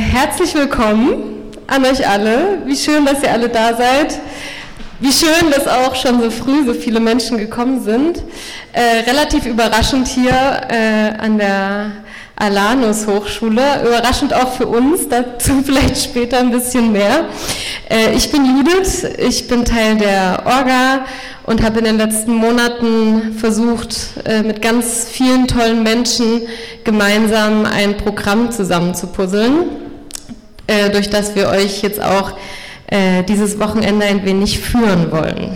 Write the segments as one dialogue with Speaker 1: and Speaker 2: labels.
Speaker 1: Herzlich willkommen an euch alle. Wie schön, dass ihr alle da seid. Wie schön, dass auch schon so früh so viele Menschen gekommen sind. Relativ überraschend hier an der Alanus Hochschule. Überraschend auch für uns, dazu vielleicht später ein bisschen mehr. Ich bin Judith, ich bin Teil der Orga und habe in den letzten Monaten versucht, mit ganz vielen tollen Menschen gemeinsam ein Programm zusammenzupuzzeln, durch das wir euch jetzt auch dieses Wochenende ein wenig führen wollen.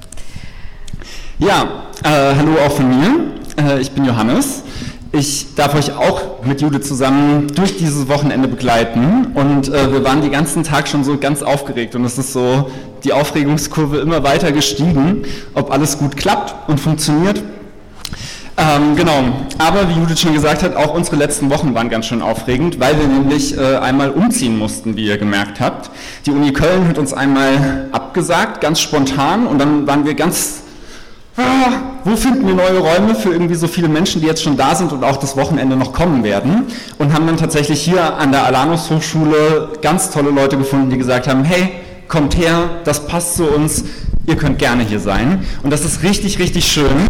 Speaker 2: Ja, hallo auch von mir. Ich bin Johannes. Ich darf euch auch mit Judith zusammen durch dieses Wochenende begleiten und wir waren den ganzen Tag schon so ganz aufgeregt und es ist so die Aufregungskurve immer weiter gestiegen, ob alles gut klappt und funktioniert. Genau, aber wie Judith schon gesagt hat, auch unsere letzten Wochen waren ganz schön aufregend, weil wir nämlich einmal umziehen mussten, wie ihr gemerkt habt. Die Uni Köln hat uns einmal abgesagt, ganz spontan, und dann waren wir ganz, wo finden wir neue Räume für irgendwie so viele Menschen, die jetzt schon da sind und auch das Wochenende noch kommen werden, und haben dann tatsächlich hier an der Alanus Hochschule ganz tolle Leute gefunden, die gesagt haben, hey, kommt her, das passt zu uns, ihr könnt gerne hier sein, und das ist richtig, richtig schön.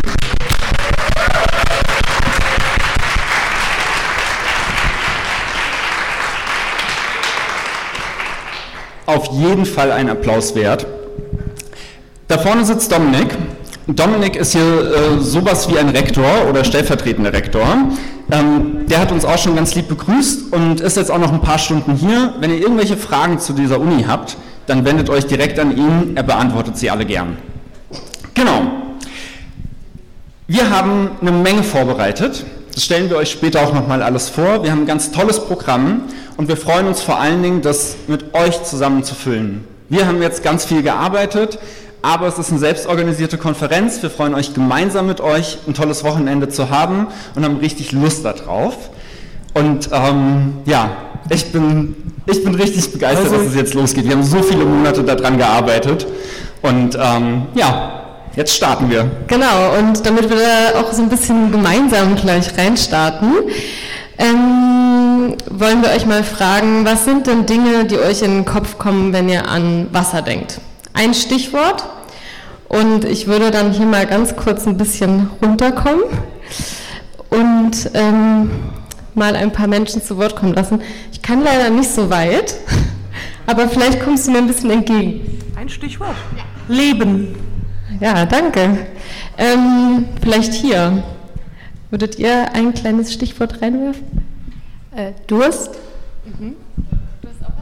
Speaker 2: Auf jeden Fall ein Applaus wert. Da vorne sitzt Dominik. Dominik ist hier sowas wie ein Rektor oder stellvertretender Rektor. Der hat uns auch schon ganz lieb begrüßt und ist jetzt auch noch ein paar Stunden hier. Wenn ihr irgendwelche Fragen zu dieser Uni habt, dann wendet euch direkt an ihn, er beantwortet sie alle gern. Genau. Wir haben eine Menge vorbereitet. Das stellen wir euch später auch nochmal alles vor. Wir haben ein ganz tolles Programm und wir freuen uns vor allen Dingen, das mit euch zusammen zu füllen. Wir haben jetzt ganz viel gearbeitet, aber es ist eine selbstorganisierte Konferenz. Wir freuen euch gemeinsam mit euch, ein tolles Wochenende zu haben und haben richtig Lust darauf. Und ja, ich bin richtig begeistert, dass es jetzt losgeht. Wir haben so viele Monate daran gearbeitet und ja, jetzt starten wir.
Speaker 1: Genau, und damit wir da auch so ein bisschen gemeinsam gleich reinstarten, wollen wir euch mal fragen, was sind denn Dinge, die euch in den Kopf kommen, wenn ihr an Wasser denkt? Ein Stichwort, und ich würde dann hier mal ganz kurz ein bisschen runterkommen und mal ein paar Menschen zu Wort kommen lassen. Ich kann leider nicht so weit, aber vielleicht kommst du mir ein bisschen entgegen.
Speaker 3: Ein Stichwort? Ja. Leben.
Speaker 1: Ja, danke. Vielleicht hier. Würdet ihr ein kleines Stichwort reinwerfen?
Speaker 4: Durst.
Speaker 1: Mhm.
Speaker 4: Durst auch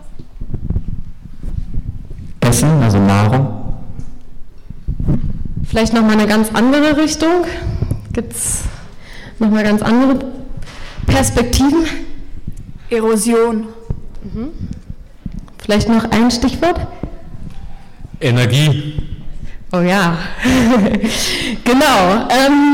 Speaker 4: was? Essen, also Nahrung.
Speaker 1: Vielleicht nochmal eine ganz andere Richtung. Gibt es nochmal ganz andere Perspektiven?
Speaker 3: Erosion.
Speaker 1: Mhm. Vielleicht noch ein Stichwort?
Speaker 5: Energie.
Speaker 1: Oh ja, genau.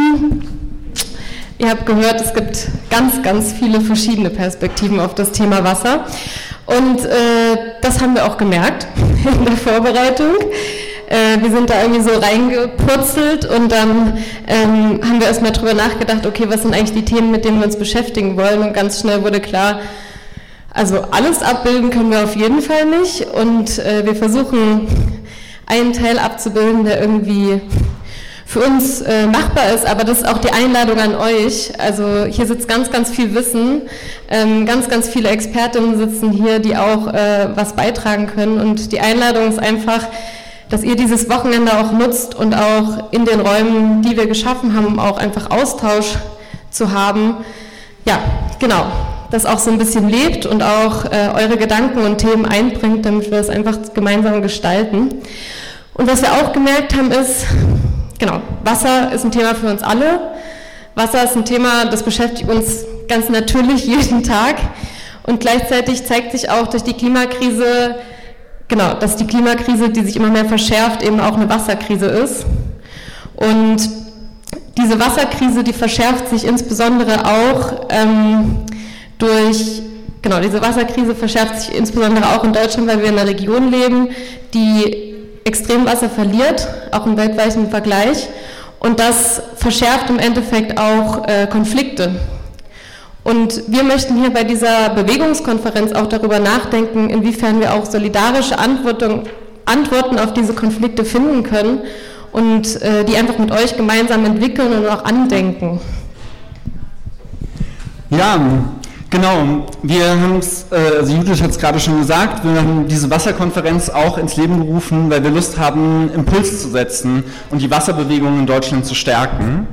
Speaker 1: Ihr habt gehört, es gibt ganz, ganz viele verschiedene Perspektiven auf das Thema Wasser. Und das haben wir auch gemerkt in der Vorbereitung. Wir sind da irgendwie so reingepurzelt und dann haben wir erstmal drüber nachgedacht, okay, was sind eigentlich die Themen, mit denen wir uns beschäftigen wollen? Und ganz schnell wurde klar, also alles abbilden können wir auf jeden Fall nicht. Und wir versuchen, einen Teil abzubilden, der irgendwie für uns machbar ist, aber das ist auch die Einladung an euch. Also hier sitzt ganz, ganz viel Wissen, ganz, ganz viele Expertinnen sitzen hier, die auch was beitragen können, und die Einladung ist einfach, dass ihr dieses Wochenende auch nutzt und auch in den Räumen, die wir geschaffen haben, auch einfach Austausch zu haben. Ja, genau, das auch so ein bisschen lebt und auch eure Gedanken und Themen einbringt, damit wir das einfach gemeinsam gestalten. Und was wir auch gemerkt haben ist, genau, Wasser ist ein Thema für uns alle. Wasser ist ein Thema, das beschäftigt uns ganz natürlich jeden Tag. Und gleichzeitig zeigt sich auch durch die Klimakrise, genau, dass die Klimakrise, die sich immer mehr verschärft, eben auch eine Wasserkrise ist. Und diese Wasserkrise, die verschärft sich insbesondere auch diese Wasserkrise verschärft sich insbesondere auch in Deutschland, weil wir in einer Region leben, die extrem Wasser verliert, auch im weltweiten Vergleich. Und das verschärft im Endeffekt auch Konflikte. Und wir möchten hier bei dieser Bewegungskonferenz auch darüber nachdenken, inwiefern wir auch solidarische Antworten auf diese Konflikte finden können und die einfach mit euch gemeinsam entwickeln und auch andenken.
Speaker 2: Ja, genau. Wir haben es, also Judith hat es gerade schon gesagt, wir haben diese Wasserkonferenz auch ins Leben gerufen, weil wir Lust haben, Impuls zu setzen und die Wasserbewegung in Deutschland zu stärken.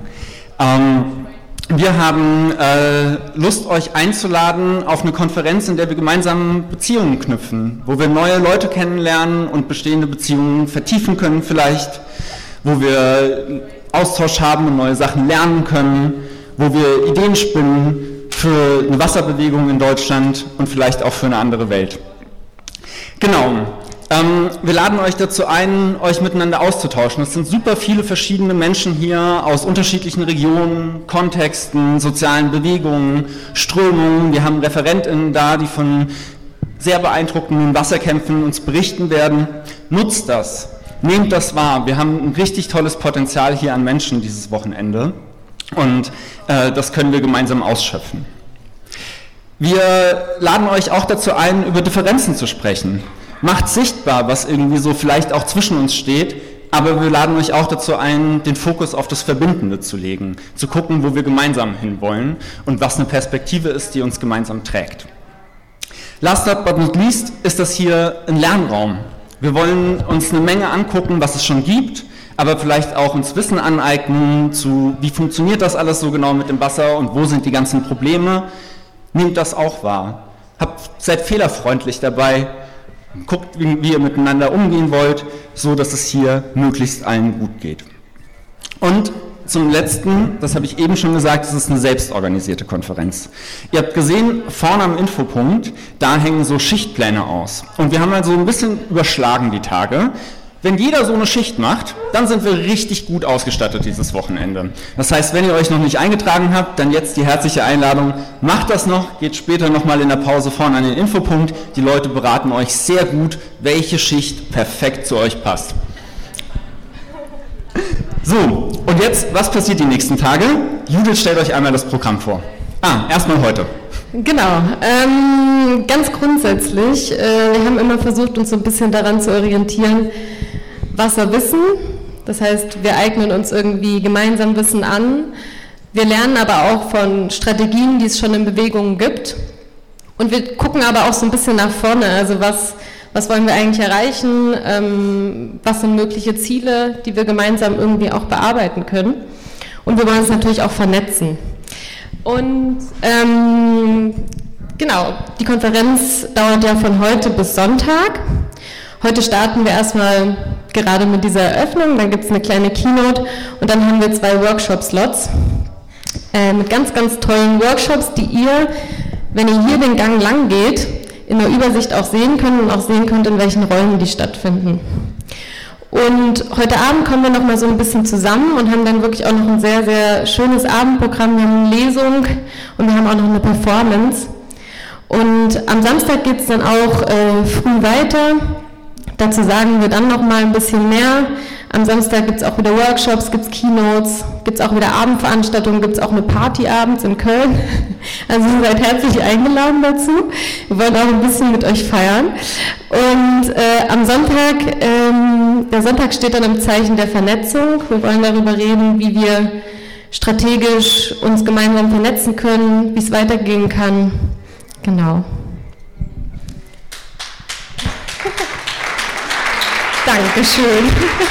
Speaker 2: Wir haben Lust, euch einzuladen auf eine Konferenz, in der wir gemeinsam Beziehungen knüpfen, wo wir neue Leute kennenlernen und bestehende Beziehungen vertiefen können vielleicht, wo wir Austausch haben und neue Sachen lernen können, wo wir Ideen spinnen für eine Wasserbewegung in Deutschland und vielleicht auch für eine andere Welt. Genau. Wir laden euch dazu ein, euch miteinander auszutauschen. Es sind super viele verschiedene Menschen hier aus unterschiedlichen Regionen, Kontexten, sozialen Bewegungen, Strömungen. Wir haben ReferentInnen da, die von sehr beeindruckenden Wasserkämpfen uns berichten werden. Nutzt das, nehmt das wahr. Wir haben ein richtig tolles Potenzial hier an Menschen dieses Wochenende und das können wir gemeinsam ausschöpfen. Wir laden euch auch dazu ein, über Differenzen zu sprechen. Macht sichtbar, was irgendwie so vielleicht auch zwischen uns steht, aber wir laden euch auch dazu ein, den Fokus auf das Verbindende zu legen, zu gucken, wo wir gemeinsam hinwollen und was eine Perspektive ist, die uns gemeinsam trägt. Last but not least ist das hier ein Lernraum. Wir wollen uns eine Menge angucken, was es schon gibt, aber vielleicht auch uns Wissen aneignen zu, wie funktioniert das alles so genau mit dem Wasser und wo sind die ganzen Probleme. Nehmt das auch wahr. Seid fehlerfreundlich dabei. Guckt, wie ihr miteinander umgehen wollt, so dass es hier möglichst allen gut geht. Und zum Letzten, das habe ich eben schon gesagt, es ist eine selbstorganisierte Konferenz. Ihr habt gesehen, vorne am Infopunkt, da hängen so Schichtpläne aus. Und wir haben also ein bisschen überschlagen die Tage. Wenn jeder so eine Schicht macht, dann sind wir richtig gut ausgestattet dieses Wochenende. Das heißt, wenn ihr euch noch nicht eingetragen habt, dann jetzt die herzliche Einladung, macht das noch, geht später nochmal in der Pause vorne an den Infopunkt. Die Leute beraten euch sehr gut, welche Schicht perfekt zu euch passt. So, und jetzt, was passiert die nächsten Tage? Judith stellt euch einmal das Programm vor. Erstmal heute.
Speaker 1: Genau, ganz grundsätzlich, wir haben immer versucht, uns so ein bisschen daran zu orientieren, Wasserwissen, das heißt, wir eignen uns irgendwie gemeinsam Wissen an, wir lernen aber auch von Strategien, die es schon in Bewegung gibt und wir gucken aber auch so ein bisschen nach vorne, also was wollen wir eigentlich erreichen, was sind mögliche Ziele, die wir gemeinsam irgendwie auch bearbeiten können und wir wollen uns natürlich auch vernetzen. Und genau, die Konferenz dauert ja von heute bis Sonntag. Heute starten wir erstmal gerade mit dieser Eröffnung, dann gibt es eine kleine Keynote und dann haben wir 2 Workshop-Slots mit ganz, ganz tollen Workshops, die ihr, wenn ihr hier den Gang lang geht, in der Übersicht auch sehen könnt und auch sehen könnt, in welchen Räumen die stattfinden. Und heute Abend kommen wir noch mal so ein bisschen zusammen und haben dann wirklich auch noch ein sehr, sehr schönes Abendprogramm. Wir haben eine Lesung und wir haben auch noch eine Performance. Und am Samstag geht es dann auch früh weiter. Dazu sagen wir dann noch mal ein bisschen mehr. Am Samstag gibt es auch wieder Workshops, gibt es Keynotes, gibt es auch wieder Abendveranstaltungen, gibt es auch eine Party abends in Köln. Also ihr seid herzlich eingeladen dazu. Wir wollen auch ein bisschen mit euch feiern. Und am Sonntag, der Sonntag steht dann im Zeichen der Vernetzung. Wir wollen darüber reden, wie wir strategisch uns gemeinsam vernetzen können, wie es weitergehen kann. Genau. Dankeschön.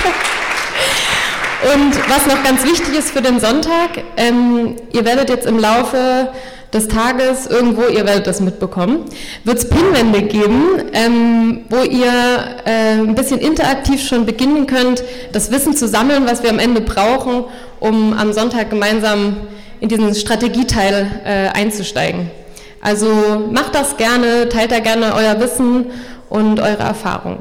Speaker 1: Und was noch ganz wichtig ist für den Sonntag, ihr werdet jetzt im Laufe des Tages irgendwo, ihr werdet das mitbekommen, wird es Pinwände geben, wo ihr ein bisschen interaktiv schon beginnen könnt, das Wissen zu sammeln, was wir am Ende brauchen, um am Sonntag gemeinsam in diesen Strategieteil einzusteigen. Also macht das gerne, teilt da gerne euer Wissen und eure Erfahrung.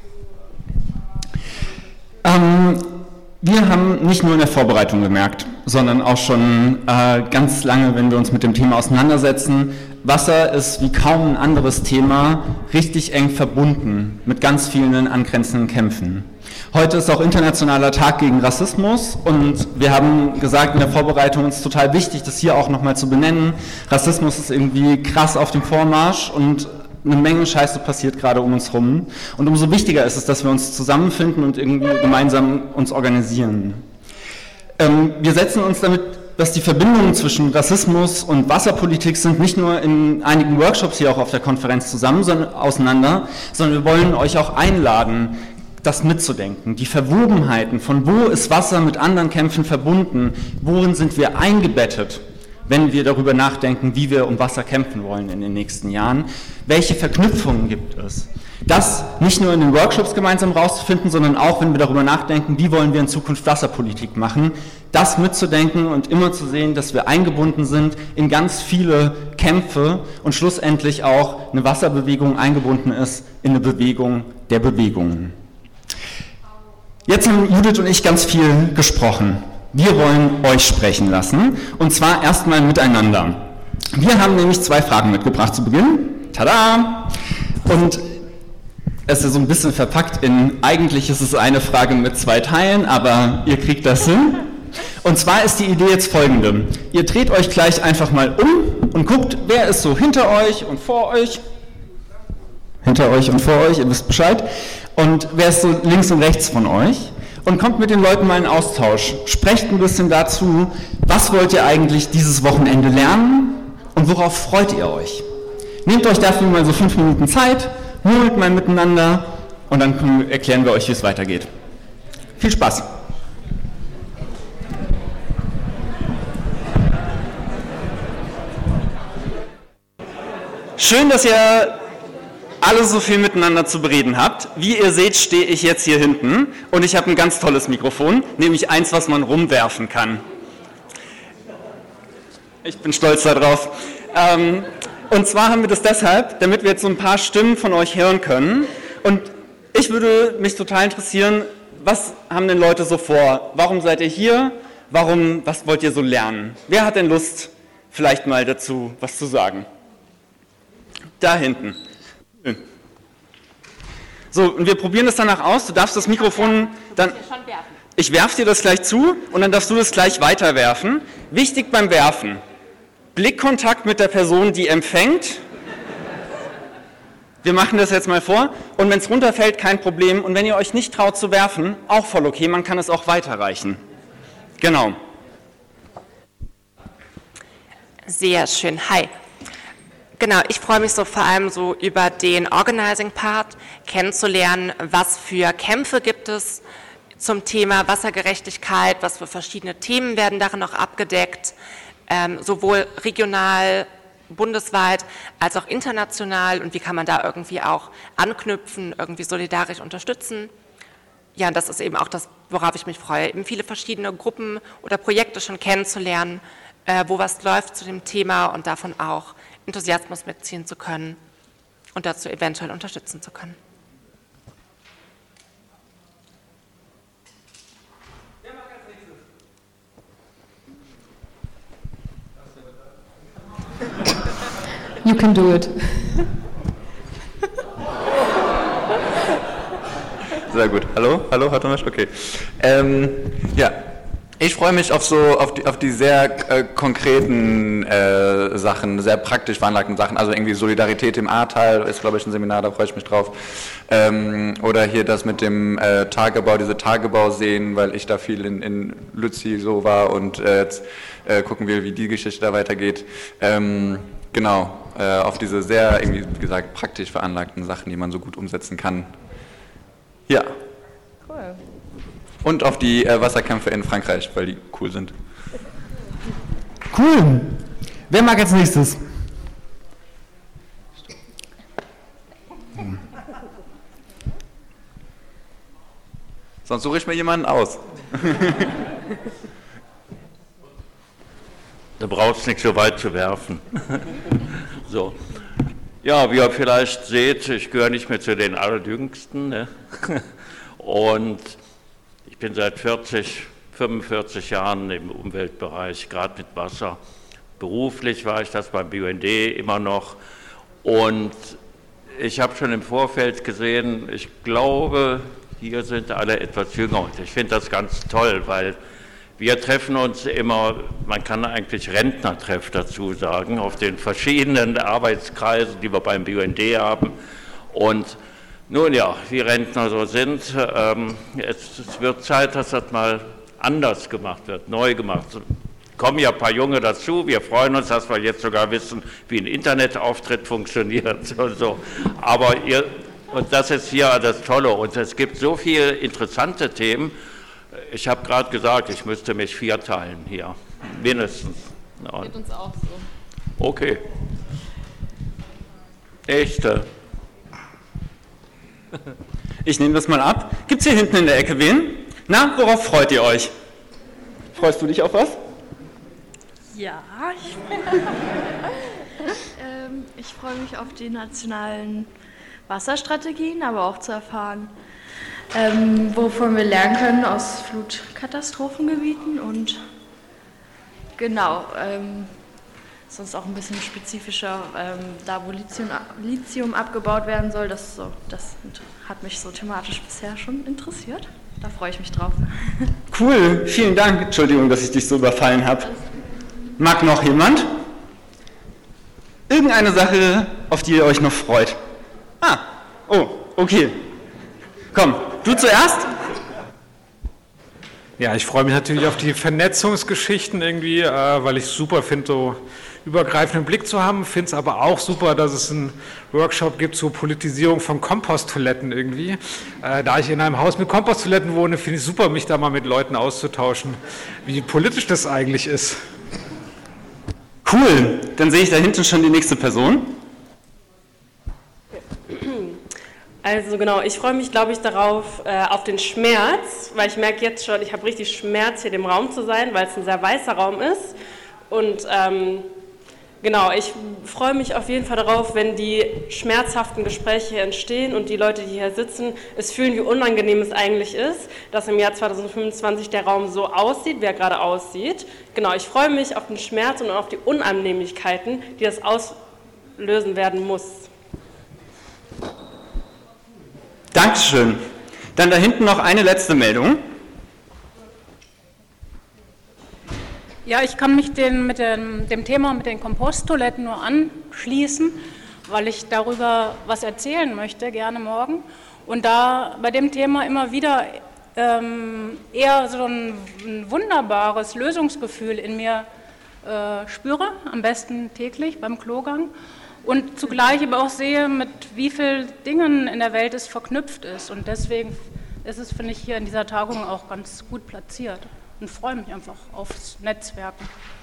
Speaker 2: Wir haben nicht nur in der Vorbereitung gemerkt, sondern auch schon ganz lange, wenn wir uns mit dem Thema auseinandersetzen, Wasser ist wie kaum ein anderes Thema richtig eng verbunden mit ganz vielen angrenzenden Kämpfen. Heute ist auch Internationaler Tag gegen Rassismus und wir haben gesagt in der Vorbereitung, es ist total wichtig, das hier auch nochmal zu benennen. Rassismus ist irgendwie krass auf dem Vormarsch und eine Menge Scheiße passiert gerade um uns rum. Und umso wichtiger ist es, dass wir uns zusammenfinden und irgendwie gemeinsam uns organisieren. Wir setzen uns damit, dass die Verbindungen zwischen Rassismus und Wasserpolitik sind, nicht nur in einigen Workshops hier auch auf der Konferenz auseinander, sondern wir wollen euch auch einladen, das mitzudenken, die Verwobenheiten, von wo ist Wasser mit anderen Kämpfen verbunden, worin sind wir eingebettet, wenn wir darüber nachdenken, wie wir um Wasser kämpfen wollen in den nächsten Jahren, welche Verknüpfungen gibt es. Das nicht nur in den Workshops gemeinsam rauszufinden, sondern auch, wenn wir darüber nachdenken, wie wollen wir in Zukunft Wasserpolitik machen, das mitzudenken und immer zu sehen, dass wir eingebunden sind in ganz viele Kämpfe und schlussendlich auch eine Wasserbewegung eingebunden ist in eine Bewegung der Bewegungen. Jetzt haben Judith und ich ganz viel gesprochen. Wir wollen euch sprechen lassen und zwar erstmal miteinander. Wir haben nämlich 2 Fragen mitgebracht zu Beginn. Tada! Und es ist so ein bisschen verpackt in, eigentlich ist es eine Frage mit 2 Teilen, aber ihr kriegt das hin. Und zwar ist die Idee jetzt folgende. Ihr dreht euch gleich einfach mal um und guckt, wer ist so hinter euch und vor euch. Hinter euch und vor euch, ihr wisst Bescheid. Und wer ist so links und rechts von euch? Und kommt mit den Leuten mal in Austausch. Sprecht ein bisschen dazu, was wollt ihr eigentlich dieses Wochenende lernen und worauf freut ihr euch? Nehmt euch dafür mal so 5 Minuten Zeit, murmelt mal miteinander und dann erklären wir euch, wie es weitergeht. Viel Spaß! Schön, dass ihr alle so viel miteinander zu bereden habt. Wie ihr seht, stehe ich jetzt hier hinten und ich habe ein ganz tolles Mikrofon, nämlich eins, was man rumwerfen kann. Ich bin stolz darauf. Und zwar haben wir das deshalb, damit wir jetzt so ein paar Stimmen von euch hören können. Und ich würde mich total interessieren, was haben denn Leute so vor? Warum seid ihr hier? Was wollt ihr so lernen? Wer hat denn Lust, vielleicht mal dazu was zu sagen? Da hinten. So, und wir probieren das danach aus. Du darfst das Mikrofon dann... Ich werfe dir das gleich zu und dann darfst du das gleich weiterwerfen. Wichtig beim Werfen: Blickkontakt mit der Person, die empfängt. Wir machen das jetzt mal vor. Und wenn es runterfällt, kein Problem. Und wenn ihr euch nicht traut zu werfen, auch voll okay. Man kann es auch weiterreichen. Genau.
Speaker 5: Sehr schön. Hi. Genau, ich freue mich so vor allem so über den Organizing-Part, kennenzulernen, was für Kämpfe gibt es zum Thema Wassergerechtigkeit, was für verschiedene Themen werden darin auch abgedeckt, sowohl regional, bundesweit als auch international, und wie kann man da irgendwie auch anknüpfen, irgendwie solidarisch unterstützen. Ja, und das ist eben auch das, worauf ich mich freue, eben viele verschiedene Gruppen oder Projekte schon kennenzulernen, wo was läuft zu dem Thema und davon auch Enthusiasmus mitziehen zu können und dazu eventuell unterstützen zu können.
Speaker 1: You can do it.
Speaker 6: Sehr gut. Hallo, hört man mich? Okay. Ja. Ich freue mich auf die sehr konkreten Sachen, sehr praktisch veranlagten Sachen, also irgendwie Solidarität im Ahrtal ist, glaube ich, ein Seminar, da freue ich mich drauf. Oder hier das mit dem Tagebau, diese Tagebauseen, weil ich da viel in Lützi so war und jetzt gucken wir, wie die Geschichte da weitergeht. Genau, auf diese sehr, irgendwie, wie gesagt, praktisch veranlagten Sachen, die man so gut umsetzen kann. Ja. Cool. Und auf die Wasserkämpfe in Frankreich, weil die cool sind.
Speaker 2: Cool. Wer mag als nächstes?
Speaker 6: Sonst suche ich mir jemanden aus.
Speaker 7: Da braucht es nicht so weit zu werfen. So. Ja, wie ihr vielleicht seht, ich gehöre nicht mehr zu den Allerjüngsten. Ne? Und ich bin seit 45 Jahren im Umweltbereich, gerade mit Wasser. Beruflich war ich das beim BUND immer noch. Und ich habe schon im Vorfeld gesehen, ich glaube, hier sind alle etwas jünger und ich finde das ganz toll, weil wir treffen uns immer, man kann eigentlich Rentnertreff dazu sagen, auf den verschiedenen Arbeitskreisen, die wir beim BUND haben. Und nun ja, wie Rentner so sind, es wird Zeit, dass das mal anders gemacht wird, neu gemacht wird. Kommen ja ein paar Junge dazu, wir freuen uns, dass wir jetzt sogar wissen, wie ein Internetauftritt funktioniert und so. Aber und das ist hier das Tolle und es gibt so viele interessante Themen. Ich habe gerade gesagt, ich müsste mich vierteilen hier, mindestens.
Speaker 1: Geht uns auch so.
Speaker 7: Okay. Echte.
Speaker 2: Ich nehme das mal ab. Gibt es hier hinten in der Ecke wen? Na, worauf freut ihr euch? Freust du dich auf was?
Speaker 3: Ja, ich freue mich auf die nationalen Wasserstrategien, aber auch zu erfahren, wovon wir lernen können aus Flutkatastrophengebieten und genau, sonst auch ein bisschen spezifischer, da wo Lithium abgebaut werden soll, das hat mich so thematisch bisher schon interessiert. Da freue ich mich drauf.
Speaker 2: Cool, vielen Dank. Entschuldigung, dass ich dich so überfallen habe. Mag noch jemand? Irgendeine Sache, auf die ihr euch noch freut? Oh, okay. Komm, du zuerst?
Speaker 8: Ja, ich freue mich natürlich auf die Vernetzungsgeschichten irgendwie, weil ich es super finde, so übergreifenden Blick zu haben. Finde es aber auch super, dass es einen Workshop gibt zur Politisierung von Komposttoiletten irgendwie. Da ich in einem Haus mit Komposttoiletten wohne, finde ich es super, mich da mal mit Leuten auszutauschen, wie politisch das eigentlich ist.
Speaker 2: Cool, dann sehe ich da hinten schon die nächste Person.
Speaker 9: Also genau, ich freue mich, glaube ich, darauf, auf den Schmerz, weil ich merke jetzt schon, ich habe richtig Schmerz, hier im Raum zu sein, weil es ein sehr weißer Raum ist. Und genau, ich freue mich auf jeden Fall darauf, wenn die schmerzhaften Gespräche hier entstehen und die Leute, die hier sitzen, es fühlen, wie unangenehm es eigentlich ist, dass im Jahr 2025 der Raum so aussieht, wie er gerade aussieht. Genau, ich freue mich auf den Schmerz und auf die Unannehmlichkeiten, die das auslösen werden muss.
Speaker 2: Dankeschön. Dann da hinten noch eine letzte Meldung.
Speaker 10: Ja, ich kann mich dem Thema mit den Komposttoiletten nur anschließen, weil ich darüber was erzählen möchte, gerne morgen. Und da bei dem Thema immer wieder eher so ein wunderbares Lösungsgefühl in mir spüre, am besten täglich beim Klogang. Und zugleich aber auch sehe, mit wie vielen Dingen in der Welt es verknüpft ist. Und deswegen ist es, finde ich, hier in dieser Tagung auch ganz gut platziert und freue mich einfach aufs Netzwerken.